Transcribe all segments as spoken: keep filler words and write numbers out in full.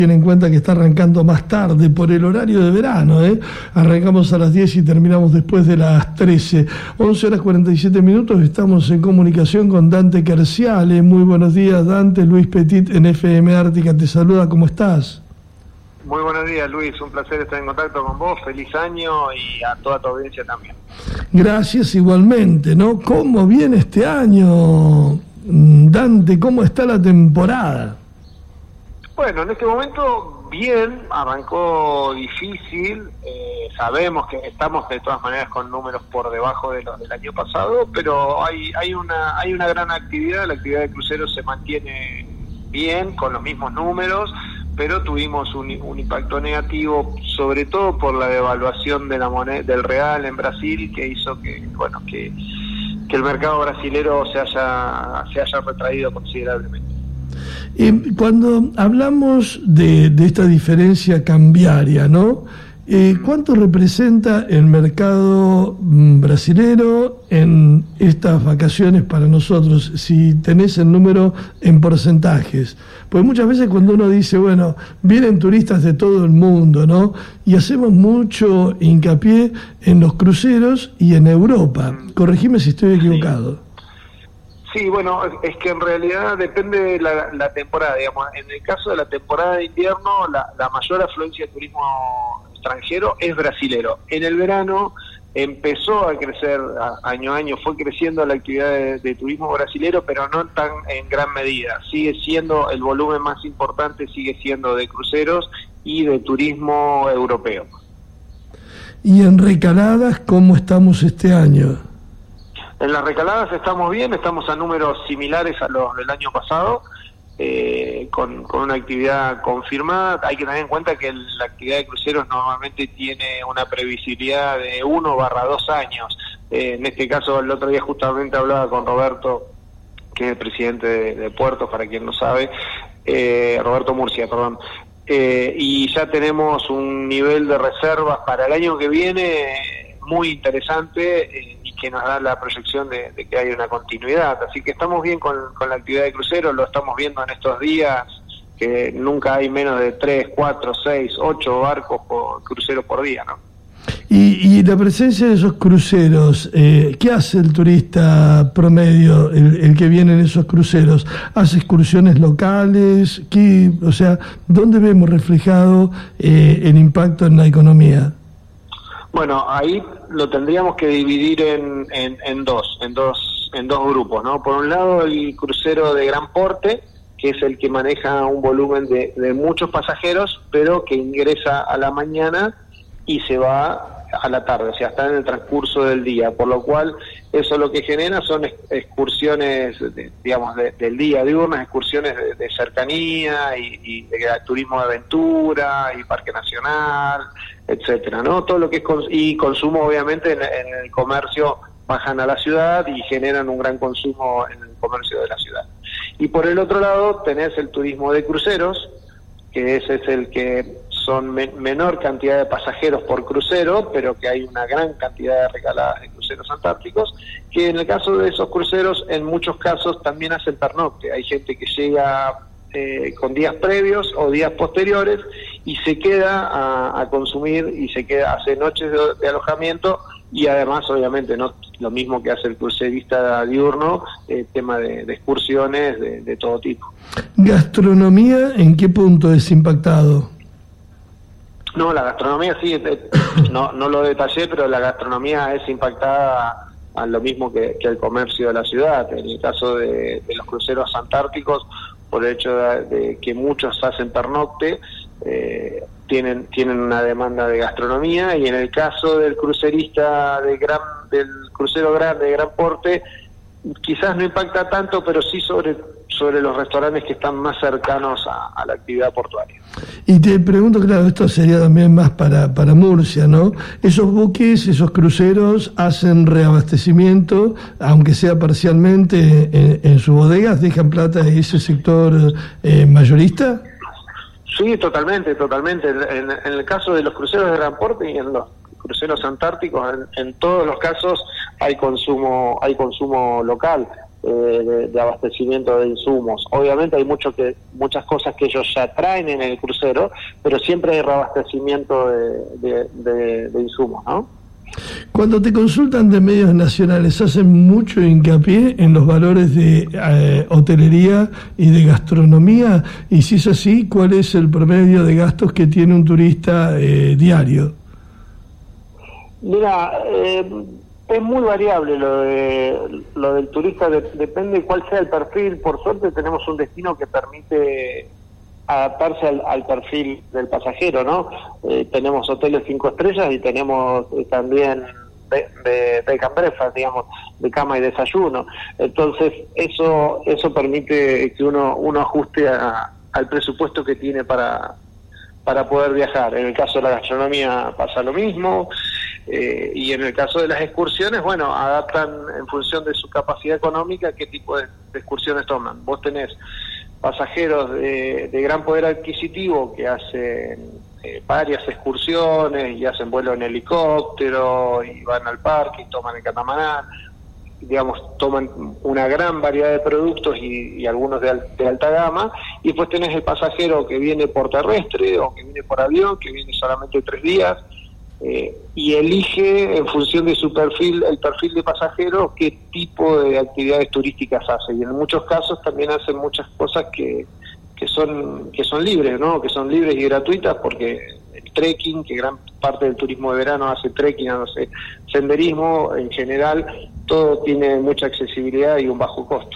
Tienen en cuenta que está arrancando más tarde por el horario de verano, ¿eh? Arrancamos a las diez y terminamos después de las trece. once horas cuarenta y siete minutos, estamos en comunicación con Dante Querciale. Muy buenos días, Dante. Luis Petit en F M Ártica te saluda, ¿cómo estás? Muy buenos días, Luis. Un placer estar en contacto con vos. Feliz año y a toda tu audiencia también. Gracias, igualmente, ¿no? ¿Cómo viene este año, Dante? ¿Cómo está la temporada? Bueno, en este momento bien, arrancó difícil, eh, sabemos que estamos de todas maneras con números por debajo de los del año pasado, pero hay hay una hay una gran actividad, la actividad de cruceros se mantiene bien, con los mismos números, pero tuvimos un, un impacto negativo, sobre todo por la devaluación de la moneda, del real en Brasil, que hizo que, bueno, que, que el mercado brasilero se haya, se haya retraído considerablemente. Eh, cuando hablamos de, de esta diferencia cambiaria, ¿no? Eh, ¿Cuánto representa el mercado brasilero en estas vacaciones para nosotros? Si tenés el número en porcentajes. Pues muchas veces cuando uno dice, bueno, vienen turistas de todo el mundo, ¿no? Y hacemos mucho hincapié en los cruceros y en Europa. Corregime si estoy equivocado. Sí, bueno, es que en realidad depende de la, la temporada, digamos. En el caso de la temporada de invierno, la, la mayor afluencia de turismo extranjero es brasilero. En el verano empezó a crecer a, año a año, fue creciendo la actividad de, de turismo brasilero, pero no tan en gran medida. Sigue siendo, el volumen más importante sigue siendo de cruceros y de turismo europeo. ¿Y en recaladas cómo estamos este año? En las recaladas estamos bien, estamos a números similares a los del año pasado, eh, con, con una actividad confirmada. Hay que tener en cuenta que el, la actividad de cruceros normalmente tiene una previsibilidad de uno barra dos años. Eh, en este caso, el otro día justamente hablaba con Roberto, que es el presidente de, de Puertos, para quien no sabe, eh, Roberto Murcia, perdón. Eh, y ya tenemos un nivel de reservas para el año que viene muy interesante, eh, y que nos da la proyección de, de que hay una continuidad. Así que estamos bien con, con la actividad de cruceros, lo estamos viendo en estos días, que nunca hay menos de tres, cuatro, seis, ocho barcos por crucero por día, ¿no? Y, y la presencia de esos cruceros, eh, ¿qué hace el turista promedio, el, el que viene en esos cruceros? ¿Hace excursiones locales? ¿Qué, o sea, ¿dónde vemos reflejado eh, el impacto en la economía? Bueno, ahí lo tendríamos que dividir en, en, en dos, en dos, en dos grupos, ¿no? Por un lado, el crucero de gran porte, que es el que maneja un volumen de, de muchos pasajeros, pero que ingresa a la mañana y se va a la tarde, o sea, está en el transcurso del día, por lo cual eso lo que genera son excursiones, de, digamos, de, del día, diurnas, excursiones de, de cercanía y, y de turismo de aventura y parque nacional, etcétera, ¿no? Todo lo que es cons y consumo, obviamente, en, en el comercio bajan a la ciudad y generan un gran consumo en el comercio de la ciudad. Y por el otro lado tenés el turismo de cruceros, que ese es el que son men menor cantidad de pasajeros por crucero, pero que hay una gran cantidad de recaladas de cruceros antárticos, que en el caso de esos cruceros, en muchos casos también hacen pernocte. Hay gente que llega eh, con días previos o días posteriores y se queda a, a consumir y se queda, hace noches de, de alojamiento y además, obviamente, no lo mismo que hace el crucerista diurno, eh, tema de, de excursiones de, de todo tipo. ¿Gastronomía en qué punto es impactado? No, la gastronomía sí, no, no lo detallé, pero la gastronomía es impactada a lo mismo que, que el comercio de la ciudad. En el caso de, de los cruceros antárticos, por el hecho de, de que muchos hacen pernocte, eh, tienen tienen una demanda de gastronomía, y en el caso del crucerista de gran del crucero grande de gran porte, quizás no impacta tanto, pero sí sobre sobre los restaurantes que están más cercanos a, a la actividad portuaria. Y te pregunto, claro, esto sería también más para, para Murcia, ¿no? Esos buques, esos cruceros hacen reabastecimiento, aunque sea parcialmente, en, en sus bodegas, dejan plata de ese sector eh, mayorista. Sí, totalmente, totalmente. En, en el caso de los cruceros de gran porte y en los cruceros antárticos, en, en todos los casos hay consumo, hay consumo local. eh, de, de abastecimiento de insumos. Obviamente hay mucho que muchas cosas que ellos ya traen en el crucero, pero siempre hay reabastecimiento de, de, de, de insumos, ¿no? Cuando te consultan de medios nacionales, ¿hacen mucho hincapié en los valores de eh, hotelería y de gastronomía? Y si es así, ¿cuál es el promedio de gastos que tiene un turista eh, diario? Mira, eh, es muy variable lo de lo del turista, de, depende de cuál sea el perfil. Por suerte tenemos un destino que permite adaptarse al, al perfil del pasajero, ¿no? Eh, tenemos hoteles cinco estrellas y tenemos eh, también de, de, de cambrefas, digamos, de cama y desayuno. Entonces eso eso permite que uno uno ajuste a, al presupuesto que tiene para para poder viajar. En el caso de la gastronomía pasa lo mismo, eh, y en el caso de las excursiones, bueno, adaptan en función de su capacidad económica qué tipo de, de excursiones toman. Vos tenés pasajeros de, de gran poder adquisitivo que hacen eh, varias excursiones y hacen vuelo en helicóptero y van al parque y toman el catamarán, digamos, toman una gran variedad de productos y, y algunos de, al, de alta gama, y después tenés el pasajero que viene por terrestre o que viene por avión, que viene solamente tres días, eh, y elige en función de su perfil, el perfil de pasajero, qué tipo de actividades turísticas hace, y en muchos casos también hacen muchas cosas que, que son que son libres, ¿no? Que son libres y gratuitas, porque el trekking, que gran parte del turismo de verano hace trekking, hace senderismo, en general todo tiene mucha accesibilidad y un bajo costo.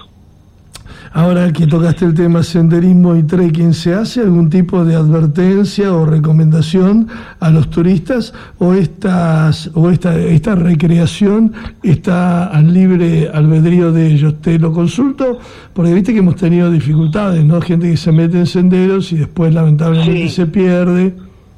Ahora que tocaste el tema senderismo y trekking, ¿se hace algún tipo de advertencia o recomendación a los turistas, o estas o esta esta recreación está al libre albedrío de ellos? Te lo consulto porque viste que hemos tenido dificultades, ¿no? Gente que se mete en senderos y después lamentablemente sí se pierde.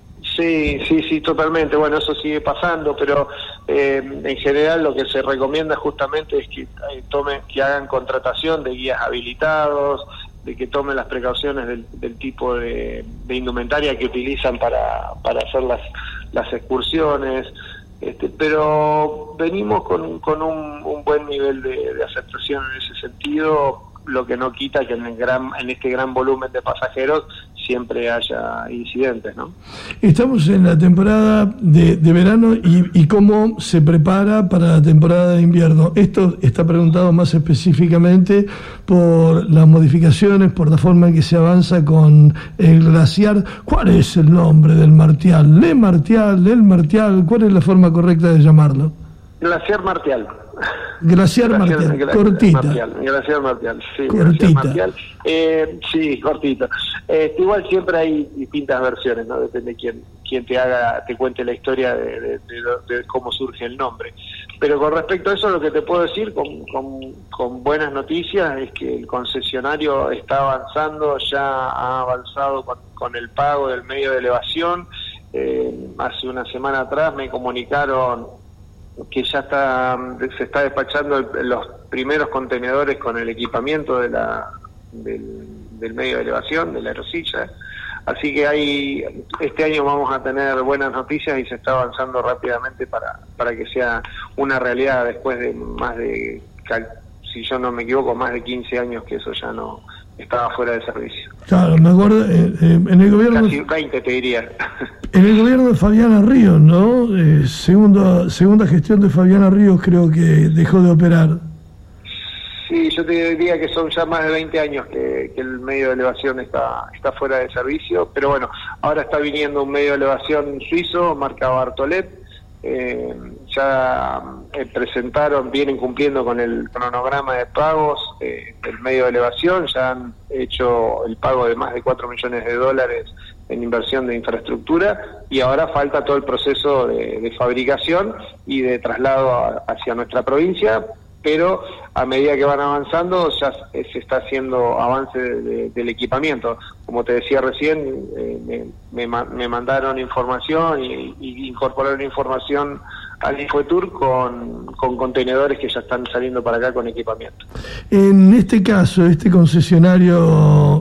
Sí, sí, sí, totalmente. Bueno, eso sigue pasando, pero eh, en general lo que se recomienda justamente es que eh, tomen, que hagan contratación de guías habilitados, de que tomen las precauciones del, del tipo de, de indumentaria que utilizan para, para hacer las, las excursiones. Este, pero venimos con, con un, un buen nivel de, de aceptación en ese sentido, lo que no quita que en, el gran, en este gran volumen de pasajeros siempre haya incidentes, ¿no? Estamos en la temporada de, de verano y, y cómo se prepara para la temporada de invierno. Esto está preguntado más específicamente por las modificaciones, por la forma en que se avanza con el glaciar. ¿Cuál es el nombre del Martial? ¿Le Martial? ¿El Martial? ¿Cuál es la forma correcta de llamarlo? Glaciar Martial. Glaciar Martial, Glaciar, cortita. Martial, Glaciar Martial, sí. Cortita. Glaciar Martial. Eh, sí, cortita. Eh, igual siempre hay distintas versiones, ¿no? Depende de quién, quién te haga, te cuente la historia de, de, de, de cómo surge el nombre. Pero con respecto a eso, lo que te puedo decir con, con, con buenas noticias es que el concesionario está avanzando, ya ha avanzado con, con el pago del medio de elevación. Eh, hace una semana atrás me comunicaron que ya está se está despachando el, los primeros contenedores con el equipamiento de la del, del medio de elevación, de la aerosilla. Así que hay este año vamos a tener buenas noticias y se está avanzando rápidamente para para que sea una realidad después de más de, si yo no me equivoco, más de quince años que eso ya no estaba fuera de servicio. Claro, me acuerdo, eh, eh, en el gobierno... Casi veinte te diría. En el gobierno de Fabiana Ríos, ¿no? Eh, segunda, segunda gestión de Fabiana Ríos creo que dejó de operar. Sí, yo te diría que son ya más de veinte años que, que el medio de elevación está, está fuera de servicio, pero bueno, ahora está viniendo un medio de elevación suizo, marca Bartolet. Eh, ya eh, presentaron, vienen cumpliendo con el cronograma de pagos eh, del medio de elevación, ya han hecho el pago de más de cuatro millones de dólares en inversión de infraestructura, y ahora falta todo el proceso de, de fabricación y de traslado a, hacia nuestra provincia, pero a medida que van avanzando ya se está haciendo avance de, de, del equipamiento. Como te decía recién, eh, me, me, me mandaron información y, y incorporaron información al Infotour con, con contenedores que ya están saliendo para acá con equipamiento. En este caso, este concesionario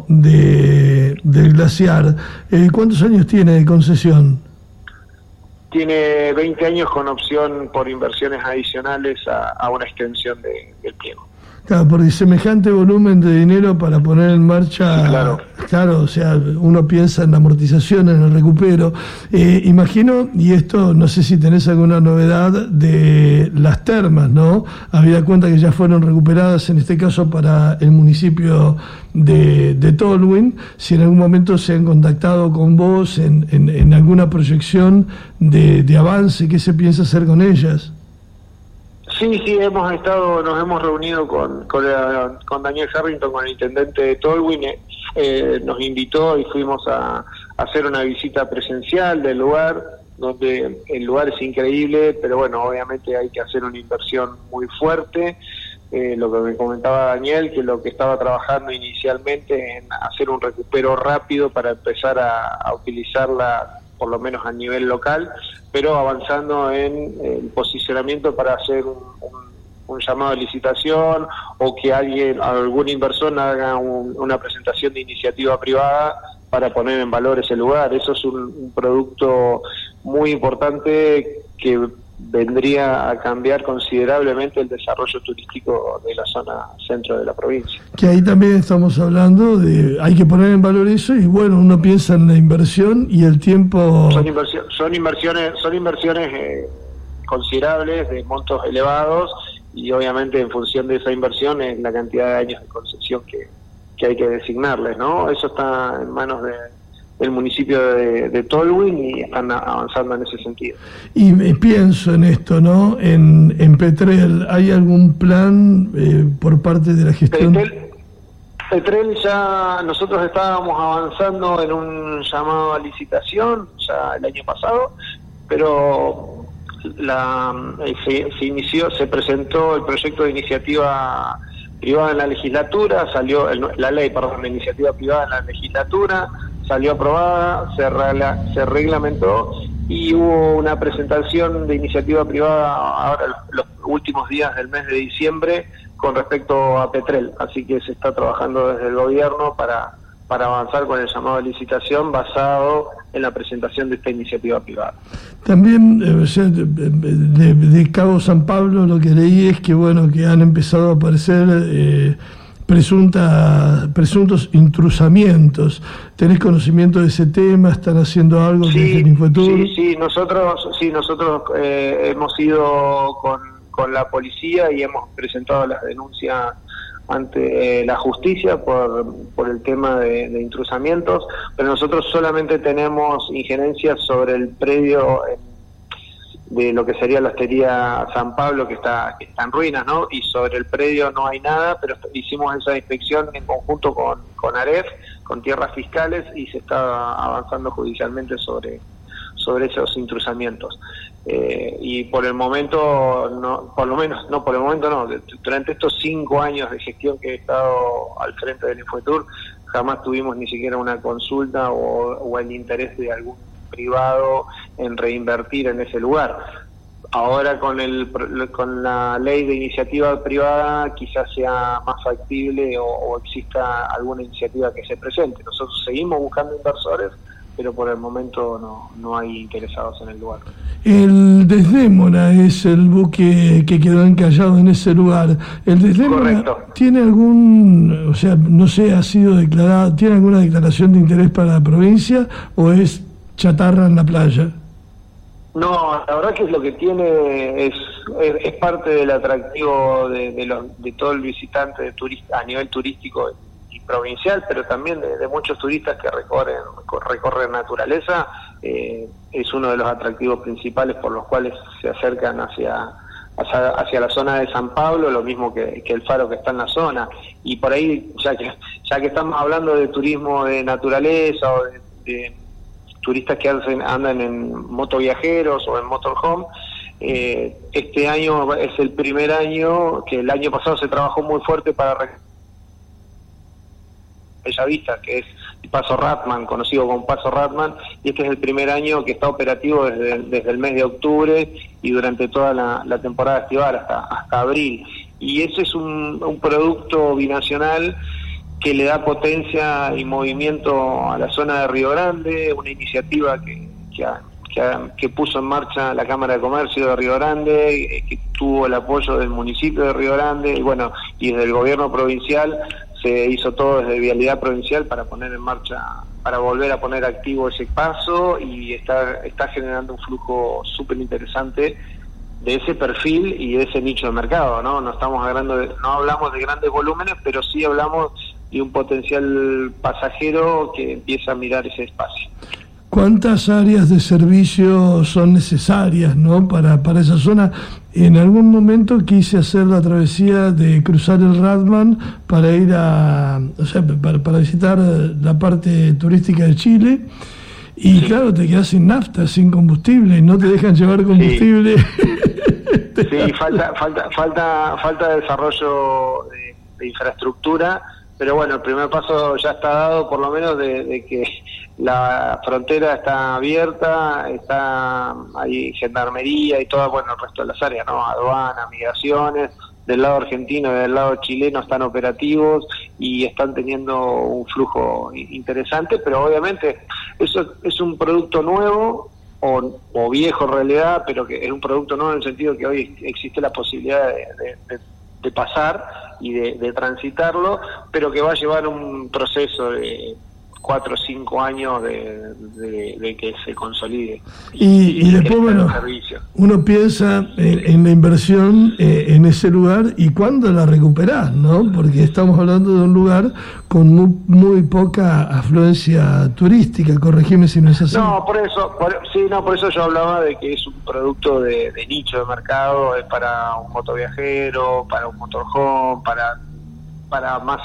de del glaciar, eh, ¿cuántos años tiene de concesión? Tiene veinte años con opción por inversiones adicionales a, a una extensión de, del pliego. Claro, porque semejante volumen de dinero para poner en marcha, sí, claro. claro, o sea, uno piensa en la amortización, en el recupero. Eh, imagino, y esto no sé si tenés alguna novedad de las termas, ¿no? Habida cuenta que ya fueron recuperadas, en este caso para el municipio de, de Tolwyn, si en algún momento se han contactado con vos en, en, en alguna proyección de, de avance, ¿qué se piensa hacer con ellas? Sí, sí, hemos estado, nos hemos reunido con con, la, con Daniel Harrington, con el intendente de Tolwyn, eh, nos invitó y fuimos a, a hacer una visita presencial del lugar, donde el lugar es increíble, pero bueno, obviamente hay que hacer una inversión muy fuerte. Eh, lo que me comentaba Daniel, que lo que estaba trabajando inicialmente en hacer un recupero rápido para empezar a, a utilizarla, por lo menos a nivel local, pero avanzando en el posicionamiento para hacer un, un, un llamado de licitación, o que alguien, algún inversor haga un, una presentación de iniciativa privada para poner en valor ese lugar. Eso es un, un producto muy importante que vendría a cambiar considerablemente el desarrollo turístico de la zona centro de la provincia. Que ahí también estamos hablando de, hay que poner en valor eso, y bueno, uno piensa en la inversión y el tiempo. Son, inversión, son inversiones, son inversiones eh, considerables, de montos elevados, y obviamente en función de esa inversión es la cantidad de años de concesión que, que hay que designarles, ¿no? Eso está en manos de del municipio de, de Tolwyn, y están avanzando en ese sentido. Y me pienso en esto, ¿no? En, en Petrel, ¿hay algún plan eh, por parte de la gestión? Petrel, Petrel ya nosotros estábamos avanzando en un llamado a licitación ya el año pasado, pero la se, se inició, se presentó el proyecto de iniciativa privada en la legislatura, salió el, la ley, perdón, de iniciativa privada en la legislatura, salió aprobada, se, regla, se reglamentó, y hubo una presentación de iniciativa privada ahora los, los últimos días del mes de diciembre con respecto a Petrel, así que se está trabajando desde el gobierno para, para avanzar con el llamado de licitación basado en la presentación de esta iniciativa privada. También, eh, o sea, de, de, de Cabo San Pablo, lo que leí es que, bueno, que han empezado a aparecer eh, presunta, presuntos intrusamientos. ¿Tenés conocimiento de ese tema? ¿Están haciendo algo sí, desde el Infotur? Sí, sí, nosotros, sí, nosotros eh, hemos ido con, con la policía y hemos presentado las denuncias ante eh, la justicia por, por el tema de, de intrusamientos, pero nosotros solamente tenemos injerencias sobre el predio eh, de lo que sería la hostería San Pablo, que está, que está en ruinas, ¿no? Y sobre el predio no hay nada, pero hicimos esa inspección en conjunto con, con AREF, con tierras fiscales, y se está avanzando judicialmente sobre, sobre esos intrusamientos. Eh, y por el momento, no, por lo menos, no, por el momento no, durante estos cinco años de gestión que he estado al frente del Infotur, jamás tuvimos ni siquiera una consulta o, o el interés de algún privado en reinvertir en ese lugar. Ahora con el con la ley de iniciativa privada quizás sea más factible o, o exista alguna iniciativa que se presente. Nosotros seguimos buscando inversores, pero por el momento no, no hay interesados en el lugar. El Desdémona es el buque que quedó encallado en ese lugar. ¿El Desdémona Correcto. tiene algún, o sea, no sé, ha sido declarado, tiene alguna declaración de interés para la provincia, o es chatarra en la playa? No, la verdad que es lo que tiene, es, es, es parte del atractivo de, de, los, de todo el visitante de turista, a nivel turístico y provincial, pero también de, de muchos turistas que recorren, recorren naturaleza. Eh, es uno de los atractivos principales por los cuales se acercan hacia, hacia, hacia la zona de San Pablo, lo mismo que, que el faro que está en la zona. Y por ahí, ya que, ya que estamos hablando de turismo de naturaleza o de, de turistas que hacen, andan en motoviajeros o en motorhome, eh, este año es el primer año, que el año pasado se trabajó muy fuerte para Bellavista, que es el Paso Ratman, conocido como Paso Ratman, y este es el primer año que está operativo desde, desde el mes de octubre y durante toda la, la temporada estival hasta, hasta abril. Y eso es un, un producto binacional que le da potencia y movimiento a la zona de Río Grande, una iniciativa que, que, ha, que, que puso en marcha la Cámara de Comercio de Río Grande, que tuvo el apoyo del municipio de Río Grande, y bueno, y desde el gobierno provincial se hizo todo desde Vialidad Provincial para poner en marcha, para volver a poner activo ese paso, y está, está generando un flujo súper interesante de ese perfil y de ese nicho de mercado, ¿no? No estamos hablando de, no hablamos de grandes volúmenes, pero sí hablamos de un potencial pasajero que empieza a mirar ese espacio. ¿Cuántas áreas de servicio son necesarias, ¿no? para, para esa zona? En algún momento quise hacer la travesía de cruzar el Radman para ir a, o sea, para, para visitar la parte turística de Chile, y sí. Claro, te quedas sin nafta, sin combustible, y no te dejan llevar combustible. Sí, sí falta, falta, falta, falta desarrollo de, de infraestructura, pero bueno, el primer paso ya está dado, por lo menos de, de que la frontera está abierta, está ahí gendarmería y todo, bueno, el resto de las áreas, ¿no? Aduana, migraciones, del lado argentino y del lado chileno están operativos y están teniendo un flujo interesante, pero obviamente eso es un producto nuevo o, o viejo en realidad, pero que es un producto nuevo en el sentido que hoy existe la posibilidad de, de, de, de pasar y de, de transitarlo, pero que va a llevar un proceso de cuatro o cinco años de, de, de que se consolide. Y, y después, bueno, uno piensa en, en la inversión eh, en ese lugar y cuándo la recuperás, ¿no? Porque estamos hablando de un lugar con muy, muy poca afluencia turística, corregime si no es así. No, por eso, por, sí, no, por eso yo hablaba de que es un producto de, de nicho de mercado, es para un motoviajero, para un motorhome, para para más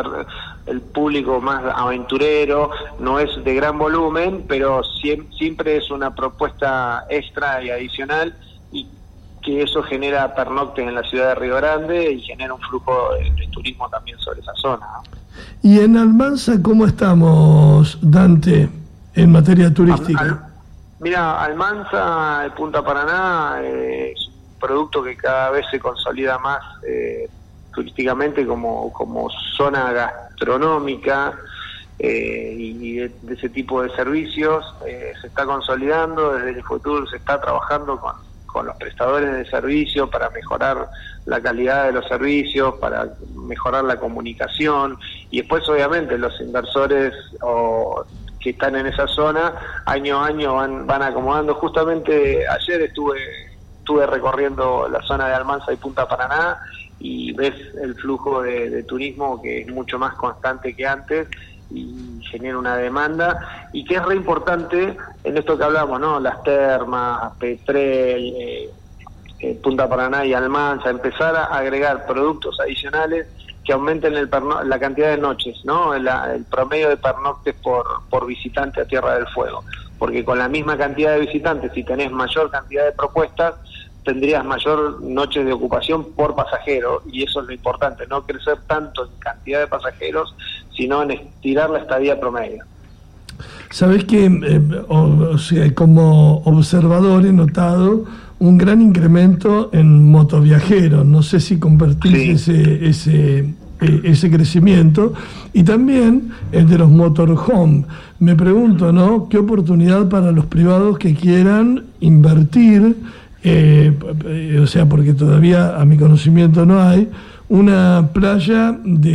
el público más aventurero, no es de gran volumen, pero siempre es una propuesta extra y adicional, y que eso genera pernoctes en la ciudad de Río Grande y genera un flujo de, de turismo también sobre esa zona, ¿no? ¿Y en Almanza cómo estamos, Dante, en materia turística? Al, al, mira, Almanza, de Punta Paraná, eh, es un producto que cada vez se consolida más eh, turísticamente como, como zona gastronómica eh, y de, de ese tipo de servicios. Eh, se está consolidando, desde el futuro se está trabajando con, con los prestadores de servicios para mejorar la calidad de los servicios, para mejorar la comunicación, y después obviamente los inversores o, que están en esa zona año a año van, van acomodando. Justamente ayer estuve, estuve recorriendo la zona de Almanza y Punta Paraná, y ves el flujo de, de turismo que es mucho más constante que antes y genera una demanda, y que es re importante en esto que hablamos, ¿no? Las termas, Petrel, eh, eh, Punta Paraná y Almanza, empezar a agregar productos adicionales que aumenten el perno la cantidad de noches, ¿no? El, el promedio de pernoctes por, por visitante a Tierra del Fuego, porque con la misma cantidad de visitantes, si tenés mayor cantidad de propuestas, tendrías mayor noches de ocupación por pasajero, y eso es lo importante, no crecer tanto en cantidad de pasajeros, sino en estirar la estadía promedio. Sabés que, eh, o, o sea, como observador he notado un gran incremento en motoviajeros, no sé si compartís sí. ese, ese, eh, ese crecimiento, y también el de los motorhome. Me pregunto, ¿no? ¿Qué oportunidad para los privados que quieran invertir? Eh, o sea, porque todavía a mi conocimiento no hay una playa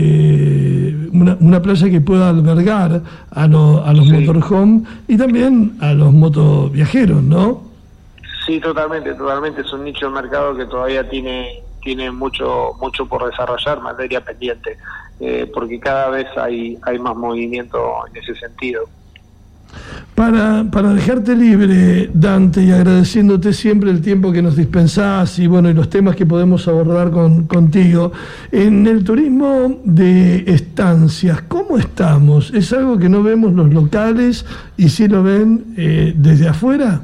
de una, una playa que pueda albergar a, lo, a los sí. motorhome y también a los motoviajeros, ¿no? Sí, totalmente, totalmente. Es un nicho de mercado que todavía tiene tiene mucho mucho por desarrollar, materia pendiente, eh, porque cada vez hay hay más movimiento en ese sentido. Para, para dejarte libre, Dante, y agradeciéndote siempre el tiempo que nos dispensás y bueno y los temas que podemos abordar con, contigo, en el turismo de estancias, ¿cómo estamos? ¿Es algo que no vemos los locales y sí lo ven eh, desde afuera?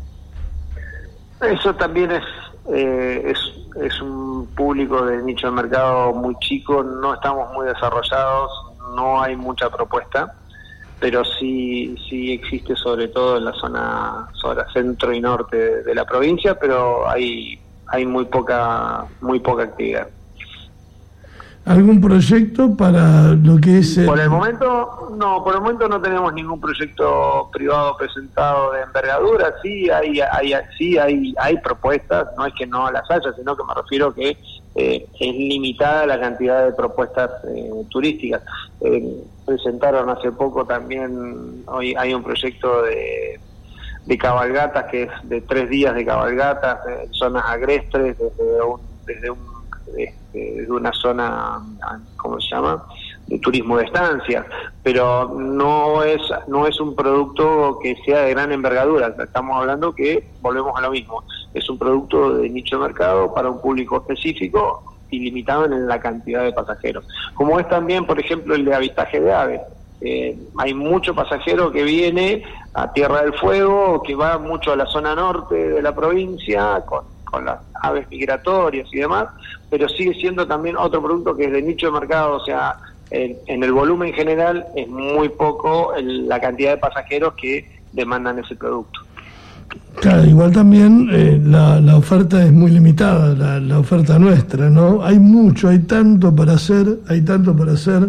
Eso también es, eh, es, es un público de nicho de mercado muy chico, no estamos muy desarrollados, no hay mucha propuesta, pero sí sí existe, sobre todo en la zona zona centro y norte de, de la provincia, pero hay hay muy poca muy poca actividad. ¿Algún proyecto para lo que es el... Por el momento, no, por el momento no tenemos ningún proyecto privado presentado de envergadura. Sí hay, hay, sí hay, hay propuestas, no es que no las haya, sino que me refiero que eh, es limitada la cantidad de propuestas eh, turísticas. Eh, presentaron hace poco también, hoy hay un proyecto de, de cabalgatas, que es de tres días de cabalgatas en zonas agrestres, desde un, desde un de una zona, ¿cómo se llama?, de turismo de estancia, pero no es no es un producto que sea de gran envergadura. Estamos hablando que volvemos a lo mismo, es un producto de nicho de mercado para un público específico y limitado en la cantidad de pasajeros, como es también, por ejemplo, el de avistaje de aves. Eh, hay mucho pasajero que viene a Tierra del Fuego, que va mucho a la zona norte de la provincia con con las aves migratorias y demás, pero sigue siendo también otro producto que es de nicho de mercado, o sea, en, en el volumen general es muy poco el, la cantidad de pasajeros que demandan ese producto. Claro, igual también eh, la, la oferta es muy limitada, la, la oferta nuestra, ¿no? Hay mucho, hay tanto para hacer, hay tanto para hacer.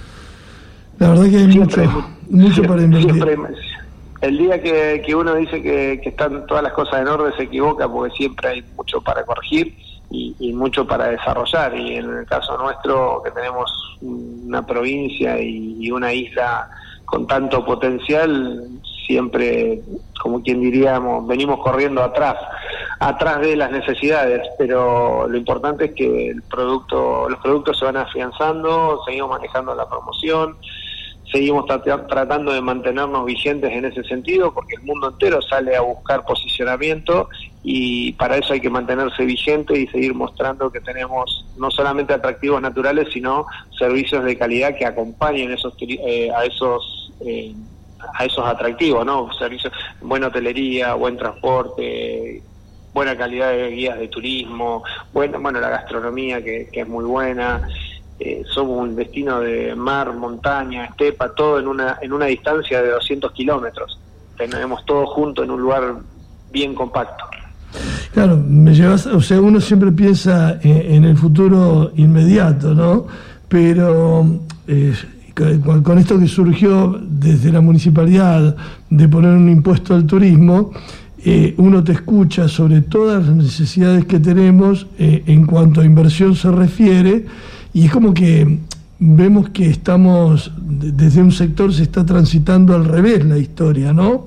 La verdad que hay siempre, mucho, mucho siempre, para invertir. Siempre, el día que, que uno dice que, que están todas las cosas en orden se equivoca, porque siempre hay mucho para corregir y, y mucho para desarrollar. Y en el caso nuestro, que tenemos una provincia y, y una isla con tanto potencial, siempre, como quien diríamos, venimos corriendo atrás, atrás de las necesidades, pero lo importante es que el producto, los productos se van afianzando, seguimos manejando la promoción, seguimos trat- tratando de mantenernos vigentes en ese sentido, porque el mundo entero sale a buscar posicionamiento y para eso hay que mantenerse vigente y seguir mostrando que tenemos no solamente atractivos naturales, sino servicios de calidad que acompañen esos eh, a esos eh, a esos atractivos, ¿no? Servicios, buena hotelería, buen transporte, buena calidad de guías de turismo, buena, bueno, la gastronomía que, que es muy buena. Eh, somos un destino de mar, montaña, estepa, todo en una en una distancia de doscientos kilómetros. Tenemos todo junto en un lugar bien compacto. Claro, me llevas, o sea, uno siempre piensa en, en el futuro inmediato, ¿no? Pero eh, con, con esto que surgió desde la municipalidad de poner un impuesto al turismo, eh, uno te escucha sobre todas las necesidades que tenemos eh, en cuanto a inversión se refiere. Y es como que vemos que estamos, desde un sector se está transitando al revés la historia, ¿no?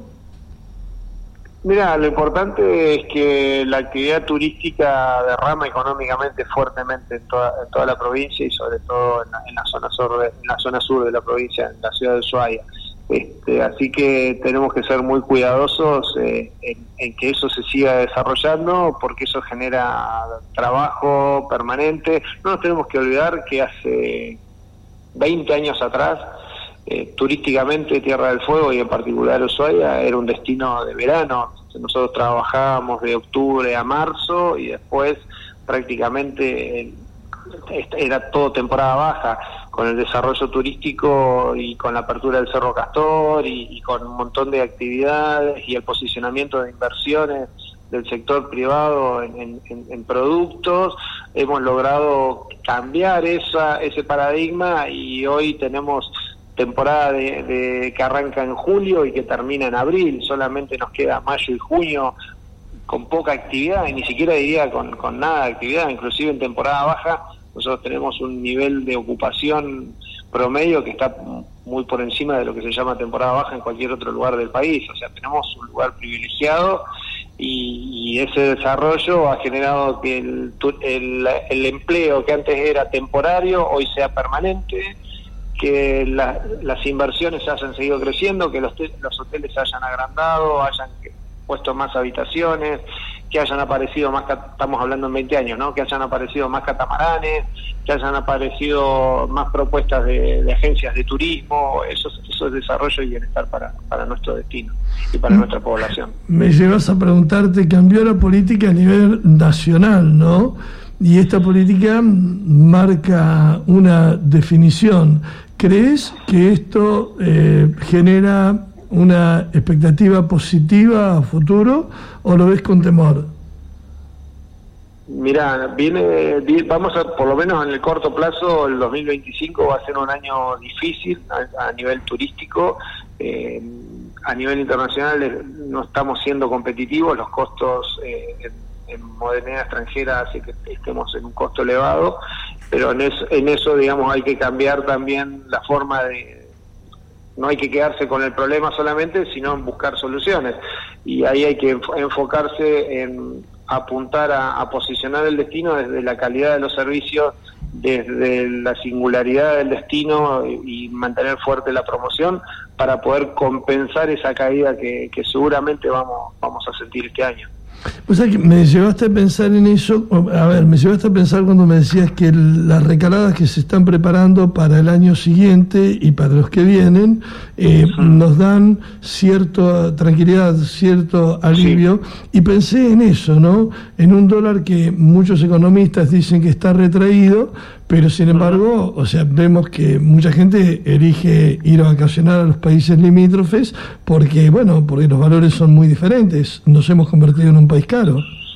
Mira, lo importante es que la actividad turística derrama económicamente fuertemente en toda, en toda la provincia y sobre todo en la, en la zona sur de, en la zona sur de la provincia, en la ciudad de Ushuaia. Este, así que tenemos que ser muy cuidadosos eh, en, en que eso se siga desarrollando, porque eso genera trabajo permanente. No nos tenemos que olvidar que hace veinte años atrás, eh, turísticamente Tierra del Fuego y en particular Ushuaia era un destino de verano. Nosotros trabajábamos de octubre a marzo y después prácticamente eh, era todo temporada baja. Con el desarrollo turístico y con la apertura del Cerro Castor y, y con un montón de actividades y el posicionamiento de inversiones del sector privado en, en, en productos, hemos logrado cambiar esa, ese paradigma y hoy tenemos temporada de, de que arranca en julio y que termina en abril. Solamente nos queda mayo y junio con poca actividad, y ni siquiera diría con, con nada de actividad, inclusive en temporada baja. Nosotros tenemos un nivel de ocupación promedio que está muy por encima de lo que se llama temporada baja en cualquier otro lugar del país. O sea, tenemos un lugar privilegiado y, y ese desarrollo ha generado que el, el, el empleo que antes era temporario hoy sea permanente, que la, las inversiones hayan seguido creciendo, que los, los hoteles se hayan agrandado, hayan puesto más habitaciones, que hayan aparecido más, estamos hablando en veinte años, ¿no? Que hayan aparecido más catamaranes, que hayan aparecido más propuestas de, de agencias de turismo. Eso, eso es desarrollo y bienestar para, para nuestro destino y para nuestra población. Me llevas a preguntarte, cambió la política a nivel nacional, ¿no? Y esta política marca una definición. ¿Crees que esto eh, genera una expectativa positiva a futuro o lo ves con temor? Mirá, viene, vamos a, por lo menos en el corto plazo, el dos mil veinticinco va a ser un año difícil a, a nivel turístico. Eh, a nivel internacional eh, no estamos siendo competitivos, los costos eh, en, en moneda extranjera hace que estemos en un costo elevado, pero en eso, en eso, digamos, hay que cambiar también la forma de... No hay que quedarse con el problema solamente, sino en buscar soluciones. Y ahí hay que enfocarse en apuntar a, a posicionar el destino desde la calidad de los servicios, desde la singularidad del destino y, y mantener fuerte la promoción para poder compensar esa caída que, que seguramente vamos, vamos a sentir este año. O sea, que me llevaste a pensar en eso, a ver, me llevaste a pensar cuando me decías que el, las recaladas que se están preparando para el año siguiente y para los que vienen, eh, uh-huh. nos dan cierta tranquilidad, cierto alivio, sí. Y pensé en eso, ¿no? En un dólar que muchos economistas dicen que está retraído, pero sin embargo, o sea, vemos que mucha gente elige ir a vacacionar a los países limítrofes porque, bueno, porque los valores son muy diferentes. Nos hemos convertido en un país caro.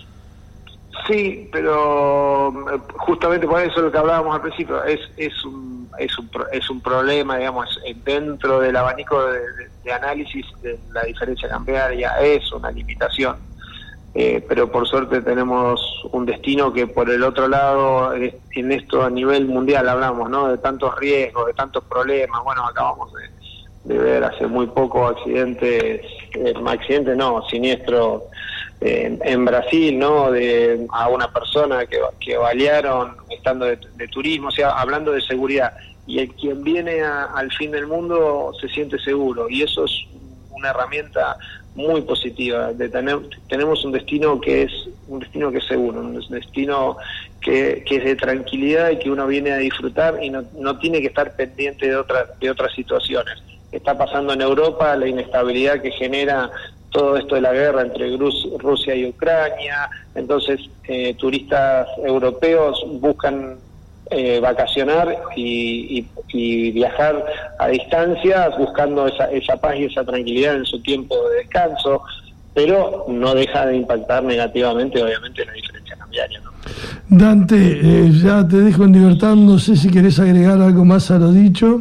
Sí, pero justamente por eso lo que hablábamos al principio, es es un es un, es un problema, digamos, dentro del abanico de, de, de análisis de la diferencia cambiaria, es una limitación. Eh, pero por suerte tenemos un destino que por el otro lado, en esto a nivel mundial hablamos, ¿no? De tantos riesgos, de tantos problemas. Bueno, acabamos de, de ver hace muy poco accidentes, eh, accidentes no, siniestros eh, en Brasil, ¿no? De a una persona que, que balearon estando de, de turismo, o sea, hablando de seguridad. Y el quien viene a, al fin del mundo se siente seguro, y eso es una herramienta muy positiva. De tener, tenemos un destino que es un destino que es seguro, un destino que, que es de tranquilidad y que uno viene a disfrutar y no, no tiene que estar pendiente de otras de otras situaciones. Está pasando en Europa la inestabilidad que genera todo esto de la guerra entre Rusia y Ucrania, entonces eh, turistas europeos buscan Eh, vacacionar y, y, y viajar a distancias buscando esa, esa paz y esa tranquilidad en su tiempo de descanso, pero no deja de impactar negativamente obviamente la diferencia cambiaria, ¿no? Dante, eh, ya te dejo en libertad, no sé si querés agregar algo más a lo dicho.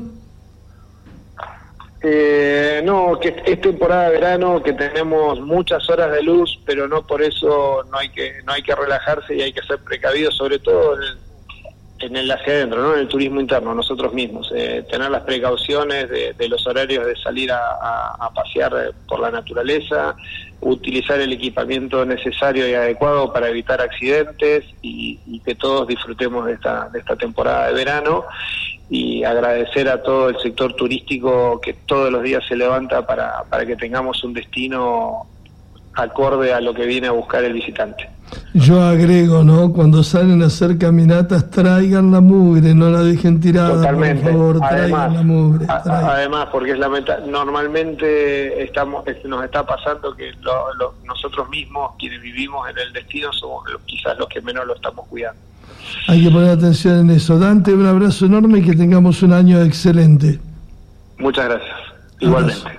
Eh, no, que es temporada de verano, que tenemos muchas horas de luz, pero no por eso no hay que no hay que relajarse y hay que ser precavidos, sobre todo en el en el hacia adentro, ¿no? En el turismo interno, nosotros mismos, eh, tener las precauciones de, de los horarios de salir a, a, a pasear por la naturaleza, utilizar el equipamiento necesario y adecuado para evitar accidentes y, y que todos disfrutemos de esta, de esta temporada de verano, y agradecer a todo el sector turístico que todos los días se levanta para, para que tengamos un destino acorde a lo que viene a buscar el visitante. Yo agrego, ¿no? Cuando salen a hacer caminatas, traigan la mugre, no la dejen tirada. Totalmente. Por favor, además, traigan la mugre. A, traigan. Además, porque es lamenta normalmente estamos nos está pasando que lo, lo, nosotros mismos, quienes vivimos en el destino, somos los, quizás los que menos lo estamos cuidando. Hay que poner atención en eso. Dante, un abrazo enorme y que tengamos un año excelente. Muchas gracias. Igualmente.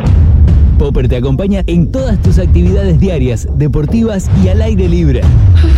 Popper te acompaña en todas tus actividades diarias, deportivas y al aire libre.